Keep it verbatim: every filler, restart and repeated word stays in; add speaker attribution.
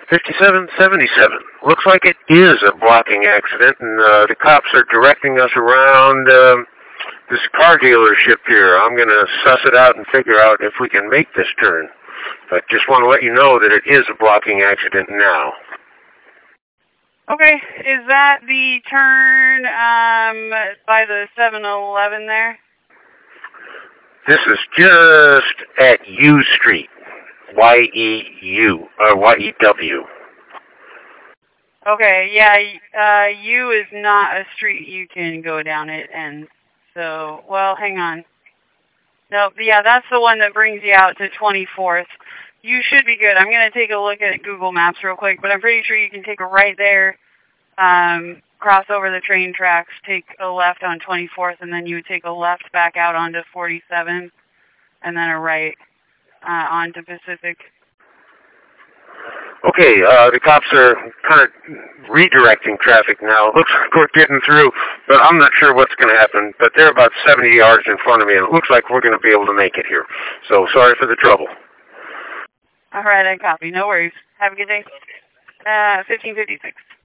Speaker 1: fifty-seven seventy-seven. Looks like it is a blocking accident, and uh, the cops are directing us around um, this car dealership here. I'm going to suss it out and figure out if we can make this turn. But just want to let you know that it is a blocking accident now.
Speaker 2: Okay, is that the turn um, by the seven eleven there?
Speaker 1: This is just at U Street. Y E U, or Y E W.
Speaker 2: Okay, yeah, uh, U is not a street you can go down it, and so, well, hang on. Nope, yeah, that's the one that brings you out to twenty-fourth. You should be good. I'm going to take a look at Google Maps real quick, but I'm pretty sure you can take a right there, um, cross over the train tracks, take a left on twenty-fourth, and then you would take a left back out onto forty-seven, and then a right uh, onto Pacific.
Speaker 1: Okay, uh, the cops are kind of redirecting traffic now. It looks like we're getting through, but I'm not sure what's going to happen. But they're about seventy yards in front of me, and it looks like we're going to be able to make it here. So sorry for the trouble.
Speaker 2: All right, I copy. No worries. Have a good day. Uh, fifteen fifty-six.